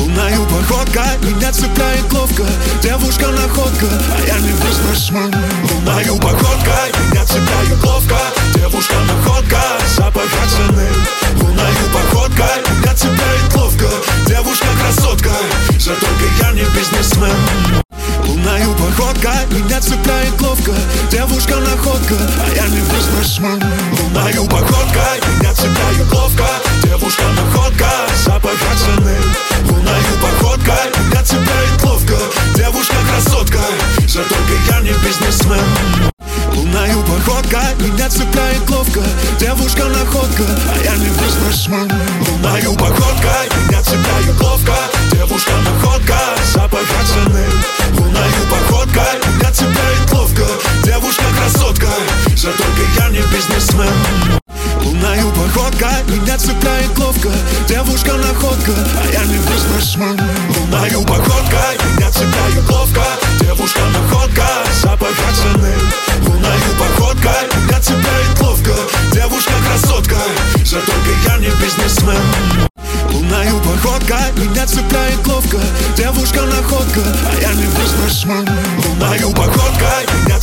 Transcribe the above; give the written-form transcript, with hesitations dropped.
Лунною походкой меня цепляет ловко. Девушка находка, а я не бизнесмен. Лунною походкой меня цепляет ловко. Девушка находка, запах цены. Лунною походкой меня цепляет ловко. Девушка красотка, за только я не бизнесмен. Лунною походкой меня цепляет ловко. Девушка находка, а я не бизнесмен. Лунною походкой меня цепляет ловко. Девушка находка, запах цены. Лунною походкой меня цепляет ловко. Девушка красотка, за только я не бизнесмен. Лунною походкой меня цепляет ловко. Девушка находка, а я не бизнесмен. Лунною походкой меня цепляет ловко. Девушка находка, запах цены. Лунною походкой меня цепляет ловко. Девушка красотка, за только я не бизнесмен. Лунною походкой меня цепляет ловко. Девушка находка, а я не бизнесмен. Лунною походкой меня цепляет ловко. Девушка находка, запах цены. Лунною походкой меня цепляет ловко. Девушка красотка, за только я не бизнесмен. Лунною походкой меня цепляет ловко. Девушка находка, а я не бизнесмен. Лунною походкой меня